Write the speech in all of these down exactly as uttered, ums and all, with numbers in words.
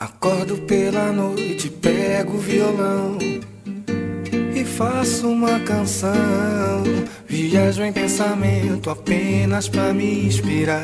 Acordo pela noite, pego o violão e faço uma canção. Viajo em pensamento apenas pra me inspirar.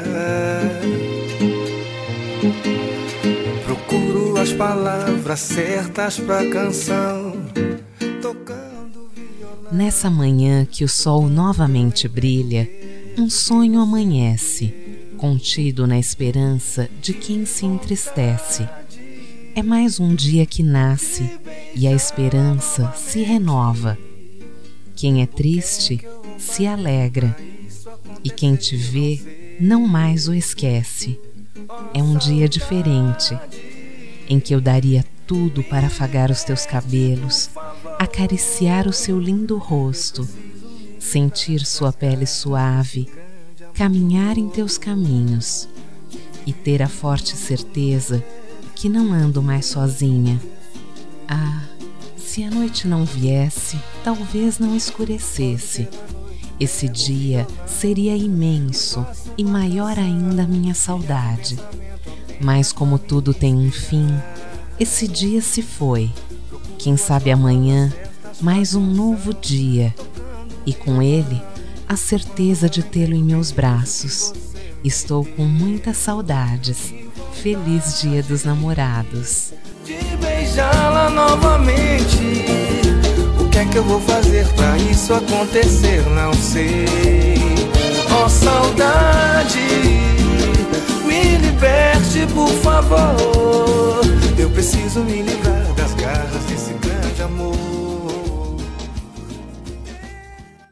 Procuro as palavras certas pra canção, tocando violão. Nessa manhã que o sol novamente brilha, um sonho amanhece, contido na esperança de quem se entristece. É mais um dia que nasce e a esperança se renova. Quem é triste se alegra e quem te vê não mais o esquece. É um dia diferente em que eu daria tudo para afagar os teus cabelos, acariciar o seu lindo rosto, sentir sua pele suave, caminhar em teus caminhos e ter a forte certeza que não ando mais sozinha. Ah, se a noite não viesse, talvez não escurecesse. Esse dia seria imenso e maior ainda a minha saudade. Mas como tudo tem um fim, esse dia se foi. Quem sabe amanhã, mais um novo dia. E com ele, a certeza de tê-lo em meus braços. Estou com muitas saudades. Feliz Dia dos Namorados. De beijá-la novamente. O que é que eu vou fazer pra isso acontecer? Não sei. Oh, saudade, me liberte, por favor. Eu preciso me livrar.